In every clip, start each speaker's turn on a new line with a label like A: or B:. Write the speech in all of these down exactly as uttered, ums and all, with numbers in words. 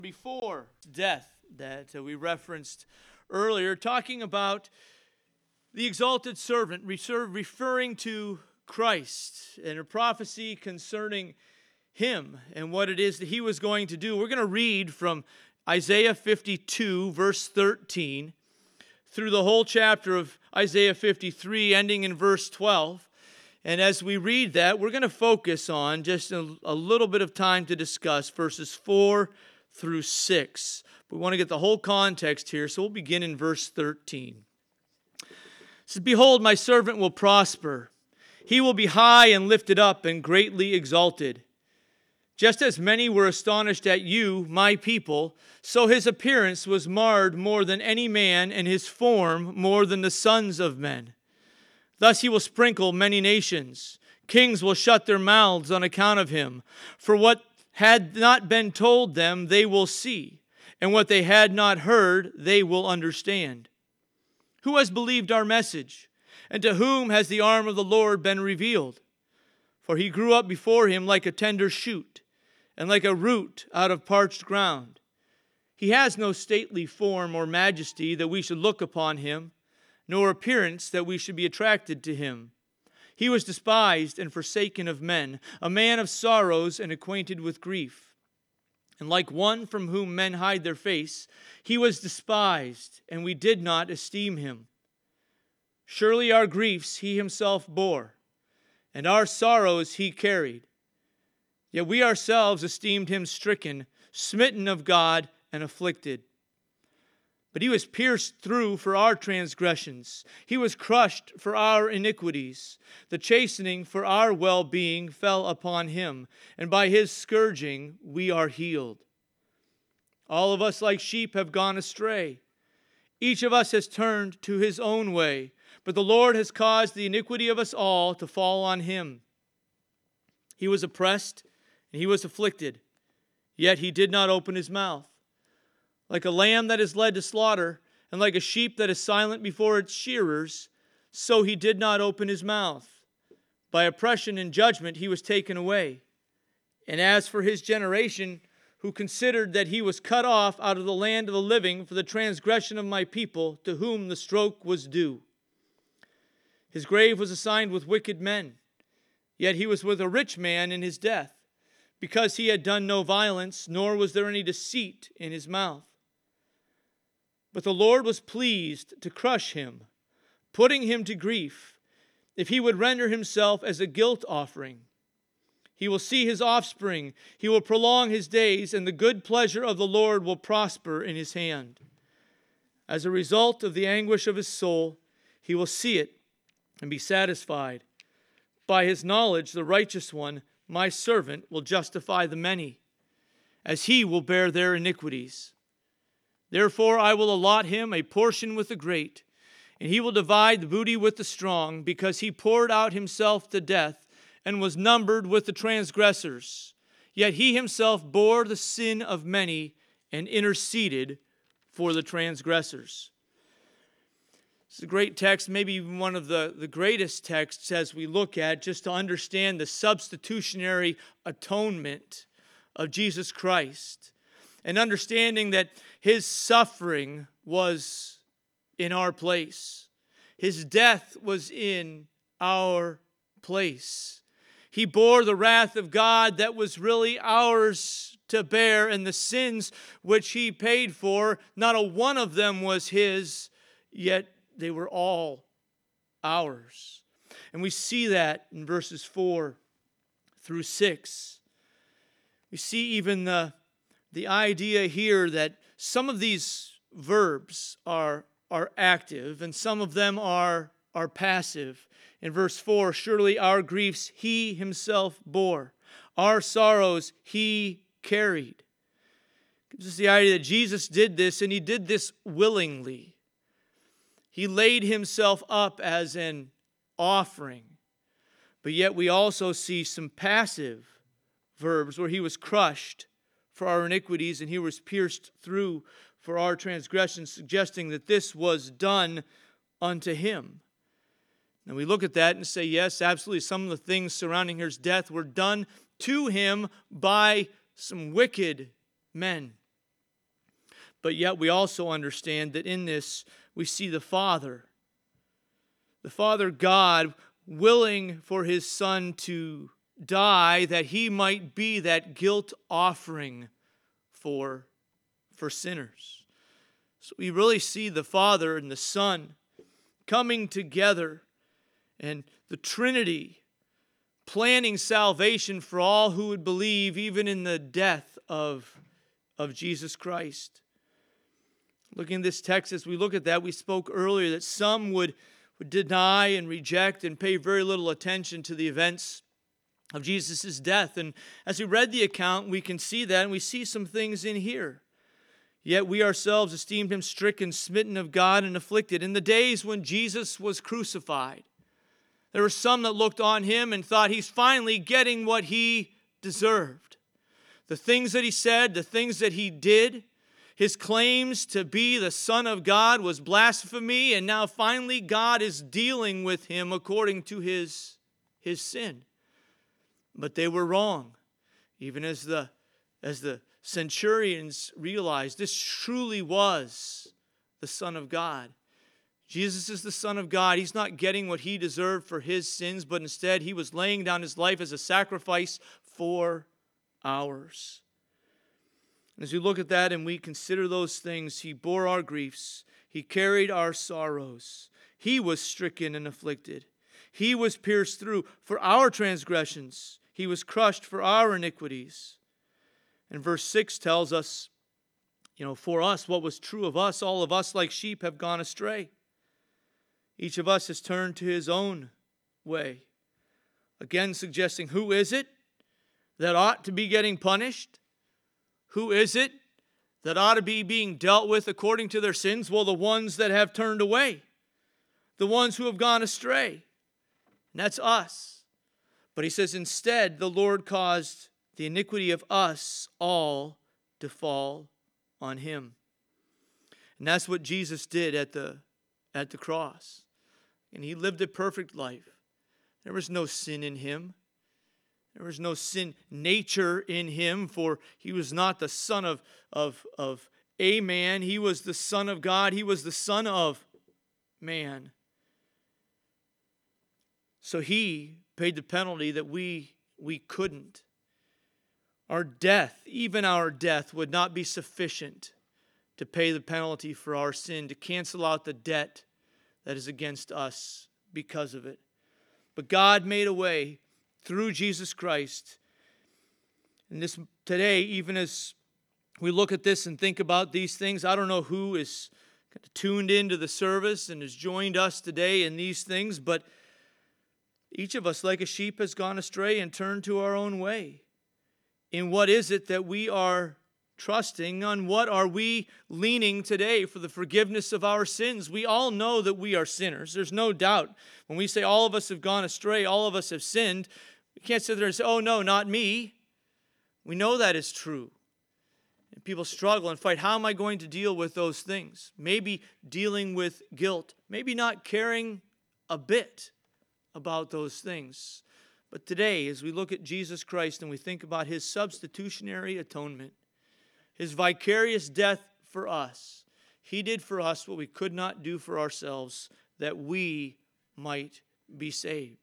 A: Before death that uh, we referenced earlier, talking about the exalted servant, referring to Christ and a prophecy concerning him and what it is that he was going to do. We're going to read from Isaiah fifty-two, verse thirteen, through the whole chapter of Isaiah fifty-three, ending in verse twelve. And as we read that, we're going to focus on just a, a little bit of time to discuss verses four through six. We want to get the whole context here, so we'll begin in verse thirteen. It says, "Behold, my servant will prosper. He will be high and lifted up and greatly exalted. Just as many were astonished at you, my people, so his appearance was marred more than any man, and his form more than the sons of men. Thus he will sprinkle many nations. Kings will shut their mouths on account of him. For what had not been told them, they will see, and what they had not heard, they will understand. Who has believed our message? And to whom has the arm of the Lord been revealed? For he grew up before him like a tender shoot, and like a root out of parched ground. He has no stately form or majesty that we should look upon him, nor appearance that we should be attracted to him. He was despised and forsaken of men, a man of sorrows and acquainted with grief. And like one from whom men hide their face, he was despised, and we did not esteem him. Surely our griefs he himself bore, and our sorrows he carried. Yet we ourselves esteemed him stricken, smitten of God, and afflicted. But he was pierced through for our transgressions. He was crushed for our iniquities. The chastening for our well-being fell upon him, and by his scourging we are healed. All of us like sheep have gone astray. Each of us has turned to his own way, but the Lord has caused the iniquity of us all to fall on him. He was oppressed, and he was afflicted, yet he did not open his mouth. Like a lamb that is led to slaughter, and like a sheep that is silent before its shearers, so he did not open his mouth. By oppression and judgment he was taken away. And as for his generation, who considered that he was cut off out of the land of the living for the transgression of my people, to whom the stroke was due. His grave was assigned with wicked men, yet he was with a rich man in his death, because he had done no violence, nor was there any deceit in his mouth. But the Lord was pleased to crush him, putting him to grief, if he would render himself as a guilt offering. He will see his offspring, he will prolong his days, and the good pleasure of the Lord will prosper in his hand. As a result of the anguish of his soul, he will see it and be satisfied. By his knowledge, the righteous one, my servant, will justify the many, as he will bear their iniquities. Therefore I will allot him a portion with the great, and he will divide the booty with the strong, because he poured out himself to death and was numbered with the transgressors. Yet he himself bore the sin of many and interceded for the transgressors." It's a great text, maybe even one of the, the greatest texts as we look at, just to understand the substitutionary atonement of Jesus Christ. And understanding that his suffering was in our place. His death was in our place. He bore the wrath of God that was really ours to bear, and the sins which he paid for, not a one of them was his, yet they were all ours. And we see that in verses four through six. We see even the, the idea here that some of these verbs are, are active and some of them are, are passive. In verse four, surely our griefs he himself bore. Our sorrows he carried. It gives us the idea that Jesus did this, and he did this willingly. He laid himself up as an offering. But yet we also see some passive verbs where he was crushed for our iniquities and he was pierced through for our transgressions, suggesting that this was done unto him. And we look at that and say, yes, absolutely, some of the things surrounding his death were done to him by some wicked men. But yet we also understand that in this we see the Father. The Father God willing for his Son to die that he might be that guilt offering for, for sinners. So we really see the Father and the Son coming together and the Trinity planning salvation for all who would believe, even in the death of, of Jesus Christ. Looking at this text, as we look at that, we spoke earlier that some would, would deny and reject and pay very little attention to the events of Jesus' death. And as we read the account, we can see that, and we see some things in here. Yet we ourselves esteemed him stricken, smitten of God, and afflicted. In the days when Jesus was crucified, there were some that looked on him and thought he's finally getting what he deserved. The things that he said, the things that he did, his claims to be the Son of God was blasphemy, and now finally God is dealing with him according to his, his sin. But they were wrong. Even as the, as the centurions realized, this truly was the Son of God. Jesus is the Son of God. He's not getting what he deserved for his sins, but instead he was laying down his life as a sacrifice for ours. As we look at that and we consider those things, he bore our griefs. He carried our sorrows. He was stricken and afflicted. He was pierced through for our transgressions. He was crushed for our iniquities. And verse six tells us, you know, for us, what was true of us, all of us like sheep have gone astray. Each of us has turned to his own way. Again, suggesting, who is it that ought to be getting punished? Who is it that ought to be being dealt with according to their sins? Well, the ones that have turned away. The ones who have gone astray. And that's us. But he says, instead, the Lord caused the iniquity of us all to fall on him. And that's what Jesus did at the, at the cross. And he lived a perfect life. There was no sin in him. There was no sin nature in him, for he was not the son of, of, of a man. He was the Son of God. He was the Son of man. So he paid the penalty that we, we couldn't. Our death, even our death, would not be sufficient to pay the penalty for our sin, to cancel out the debt that is against us because of it. But God made a way through Jesus Christ. And this today, even as we look at this and think about these things, I don't know who is tuned into the service and has joined us today in these things, but each of us, like a sheep, has gone astray and turned to our own way. In what is it that we are trusting? On what are we leaning today for the forgiveness of our sins? We all know that we are sinners. There's no doubt. When we say all of us have gone astray, all of us have sinned, we can't sit there and say, oh no, not me. We know that is true. And people struggle and fight. How am I going to deal with those things? Maybe dealing with guilt. Maybe not caring a bit about those things. But today, as we look at Jesus Christ and we think about his substitutionary atonement, his vicarious death for us, he did for us what we could not do for ourselves, that we might be saved.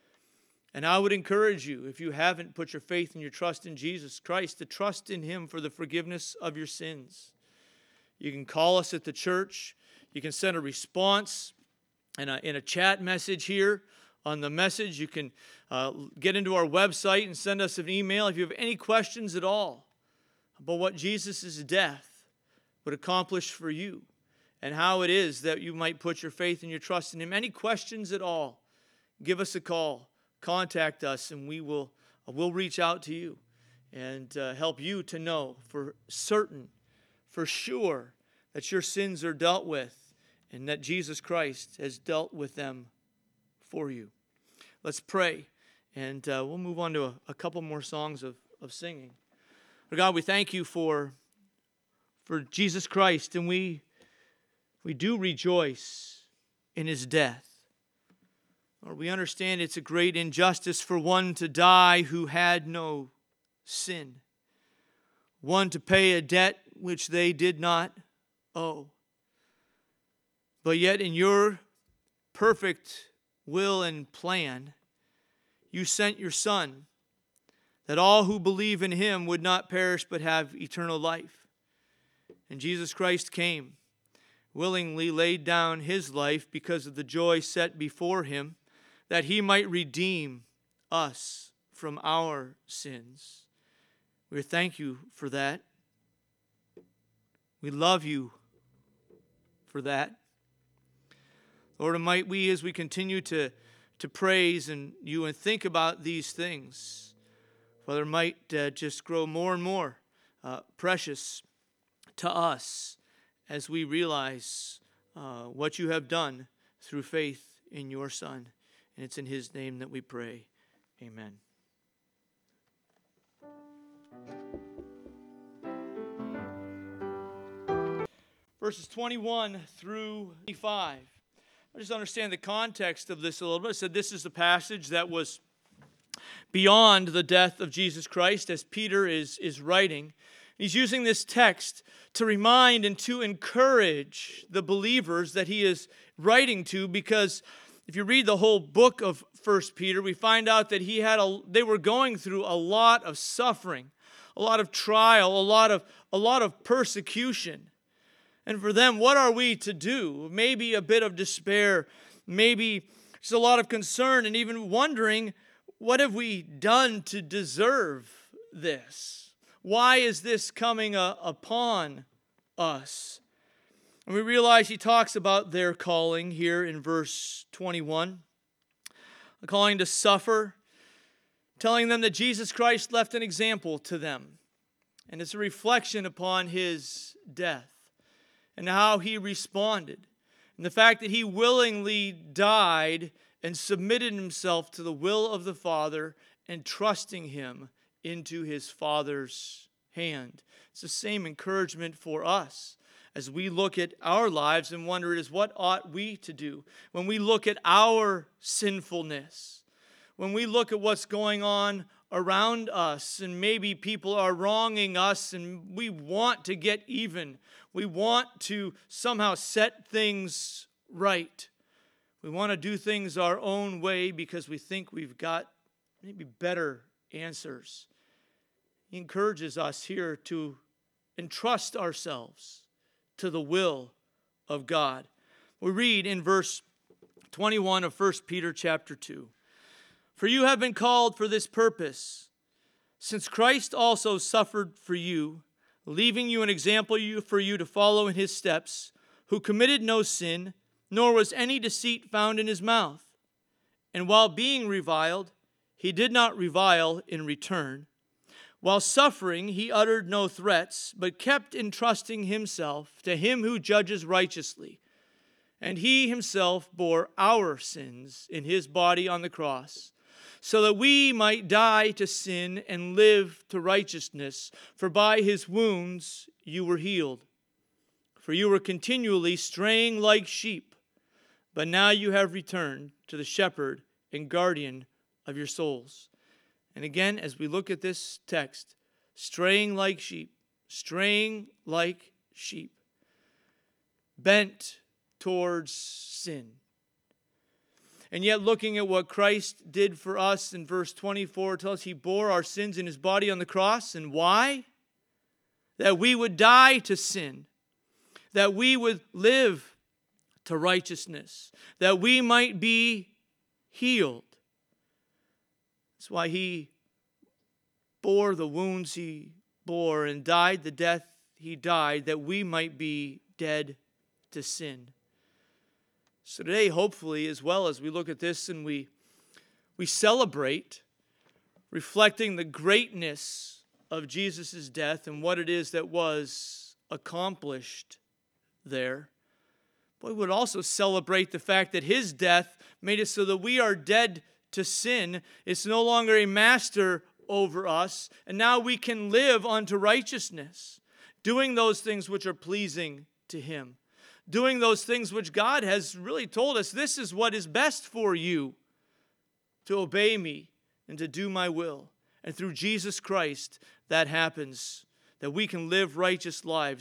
A: And I would encourage you, if you haven't put your faith and your trust in Jesus Christ, to trust in him for the forgiveness of your sins. You can call us at the church. You can send a response in a, in a chat message here on the message. You can uh, get into our website and send us an email if you have any questions at all about what Jesus' death would accomplish for you and how it is that you might put your faith and your trust in him. Any questions at all, give us a call. Contact us, and we will uh, we'll reach out to you and uh, help you to know for certain, for sure, that your sins are dealt with and that Jesus Christ has dealt with them for you. Let's pray, and uh, we'll move on to a, a couple more songs of, of singing. Lord God, we thank you for, for Jesus Christ, and we, we do rejoice in his death. Lord, we understand it's a great injustice for one to die who had no sin, one to pay a debt which they did not owe. But yet in your perfect will and plan, you sent your Son, that all who believe in him would not perish but have eternal life. And Jesus Christ came, willingly laid down his life because of the joy set before him, that he might redeem us from our sins. We thank you for that. We love you for that. Lord, and might we, as we continue to, to praise and you and think about these things, Father, might uh, just grow more and more uh, precious to us as we realize uh, what you have done through faith in your Son. And it's in his name that we pray. Amen. Verses twenty-one through twenty-five. I just understand the context of this a little bit. I said this is a passage that was beyond the death of Jesus Christ, as Peter is, is writing. He's using this text to remind and to encourage the believers that he is writing to, because if you read the whole book of First Peter, we find out that he had a, they were going through a lot of suffering, a lot of trial, a lot of, a lot of persecution. And for them, what are we to do? Maybe a bit of despair, maybe just a lot of concern, and even wondering, what have we done to deserve this? Why is this coming uh, upon us? And we realize he talks about their calling here in verse twenty-one. A calling to suffer, telling them that Jesus Christ left an example to them. And it's a reflection upon his death and how he responded. And the fact that he willingly died and submitted himself to the will of the Father and trusting him into his Father's hand. It's the same encouragement for us as we look at our lives and wonder, is what ought we to do? When we look at our sinfulness, when we look at what's going on around us, and maybe people are wronging us and we want to get even. We want to somehow set things right. We want to do things our own way because we think we've got maybe better answers. He encourages us here to entrust ourselves to the will of God. We read in verse twenty-one of First Peter chapter two. For you have been called for this purpose, since Christ also suffered for you, leaving you an example for you to follow in his steps, who committed no sin, nor was any deceit found in his mouth. And while being reviled, he did not revile in return. While suffering, he uttered no threats, but kept entrusting himself to him who judges righteously. And he himself bore our sins in his body on the cross, so that we might die to sin and live to righteousness. For by his wounds you were healed. For you were continually straying like sheep, but now you have returned to the shepherd and guardian of your souls. And again, as we look at this text, straying like sheep, straying like sheep, bent towards sin. And yet looking at what Christ did for us in verse twenty-four, tells us he bore our sins in his body on the cross. And why? That we would die to sin, that we would live to righteousness, that we might be healed. That's why he bore the wounds he bore and died the death he died, that we might be dead to sin. So today, hopefully, as well as we look at this and we, we celebrate, reflecting the greatness of Jesus' death and what it is that was accomplished there, but we would also celebrate the fact that his death made it so that we are dead to sin. It's no longer a master over us, and now we can live unto righteousness, doing those things which are pleasing to him. Doing those things which God has really told us, this is what is best for you, to obey me and to do my will. And through Jesus Christ, that happens, that we can live righteous lives,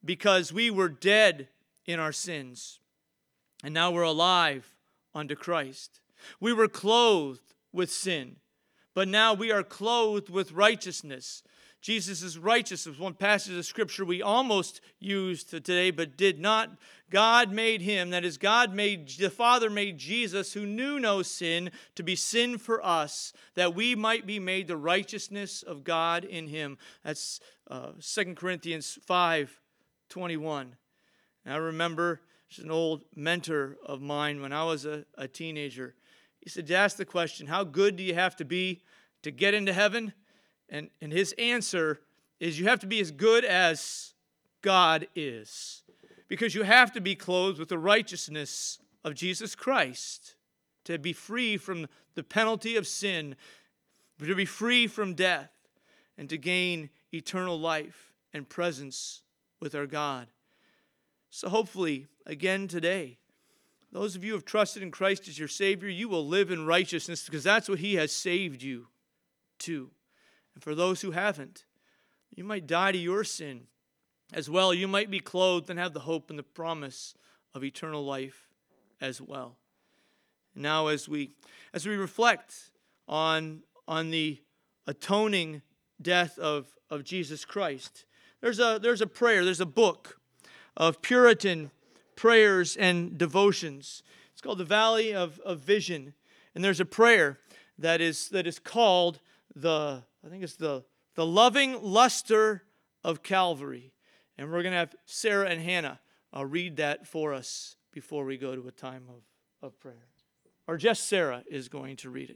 A: because we were dead in our sins, and now we're alive unto Christ. We were clothed with sin, but now we are clothed with righteousness. Jesus' righteousness, one passage of Scripture we almost used today but did not. God made him, that is, God made, the Father made Jesus, who knew no sin, to be sin for us, that we might be made the righteousness of God in him. That's uh, Second Corinthians five twenty-one. And I remember, there's an old mentor of mine when I was a, a teenager. He said, to ask the question, how good do you have to be to get into heaven? And, and his answer is, you have to be as good as God is. Because you have to be clothed with the righteousness of Jesus Christ to be free from the penalty of sin, to be free from death, and to gain eternal life and presence with our God. So hopefully, again today, those of you who have trusted in Christ as your Savior, you will live in righteousness because that's what he has saved you to. And for those who haven't, you might die to your sin as well. You might be clothed and have the hope and the promise of eternal life as well. And now as we as we reflect on, on the atoning death of, of Jesus Christ, there's a there's a prayer, there's a book of Puritan prayers and devotions. It's called the Valley of, of Vision. And there's a prayer that is that is called the I think it's the, the loving luster of Calvary. And we're going to have Sarah and Hannah uh, read that for us before we go to a time of, of prayer. Or just Sarah is going to read it.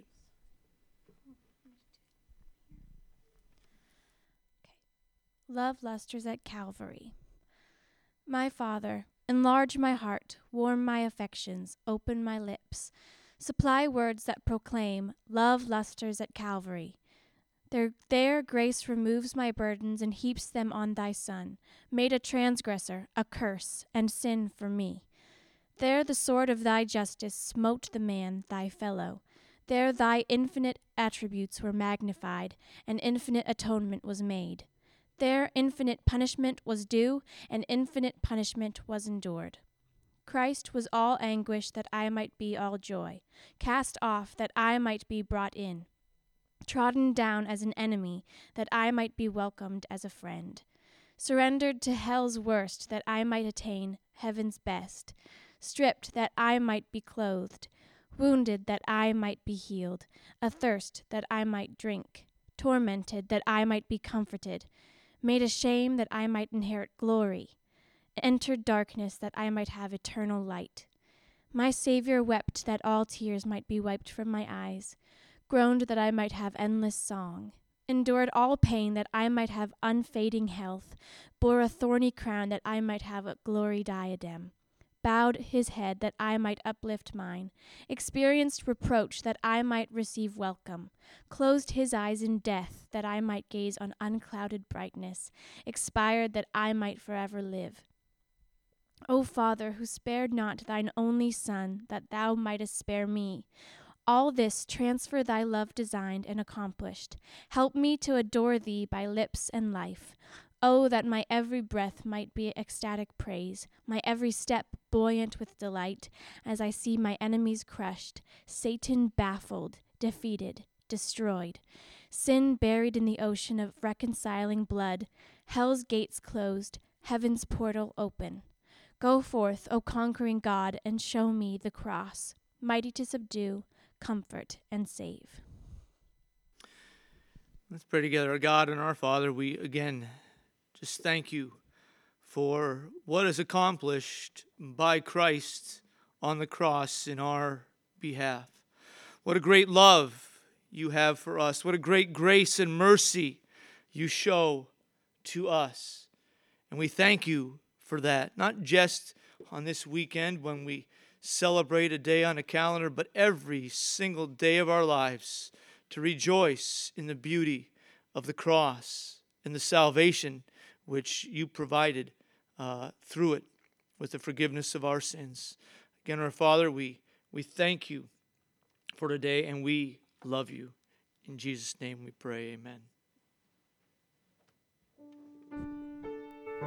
B: Love lusters at Calvary. My Father, enlarge my heart, warm my affections, open my lips. Supply words that proclaim love lusters at Calvary. There, there grace removes my burdens and heaps them on thy Son, made a transgressor, a curse, and sin for me. There the sword of thy justice smote the man, thy fellow. There thy infinite attributes were magnified, and infinite atonement was made. There infinite punishment was due, and infinite punishment was endured. Christ was all anguish that I might be all joy, cast off that I might be brought in. Trodden down as an enemy, that I might be welcomed as a friend. Surrendered to hell's worst, that I might attain heaven's best. Stripped, that I might be clothed. Wounded, that I might be healed. Athirst, that I might drink. Tormented, that I might be comforted. Made a shame, that I might inherit glory. Entered darkness, that I might have eternal light. My Savior wept, that all tears might be wiped from my eyes. Groaned that I might have endless song, endured all pain that I might have unfading health, bore a thorny crown that I might have a glory diadem, bowed his head that I might uplift mine, experienced reproach that I might receive welcome, closed his eyes in death that I might gaze on unclouded brightness, expired that I might forever live. O Father, who spared not thine only Son, that thou mightest spare me, all this transfer thy love designed and accomplished. Help me to adore thee by lips and life. Oh, that my every breath might be ecstatic praise, my every step buoyant with delight, as I see my enemies crushed, Satan baffled, defeated, destroyed, sin buried in the ocean of reconciling blood, hell's gates closed, heaven's portal open. Go forth, O conquering God, and show me the cross, mighty to subdue, comfort, and save.
A: Let's pray together. Our God and our Father, we again just thank you for what is accomplished by Christ on the cross in our behalf. What a great love you have for us. What a great grace and mercy you show to us. And we thank you for that, not just on this weekend when we celebrate a day on a calendar, but every single day of our lives to rejoice in the beauty of the cross and the salvation which you provided uh, through it with the forgiveness of our sins. Again, our Father, we, we thank you for today and we love you. In Jesus' name we pray, amen.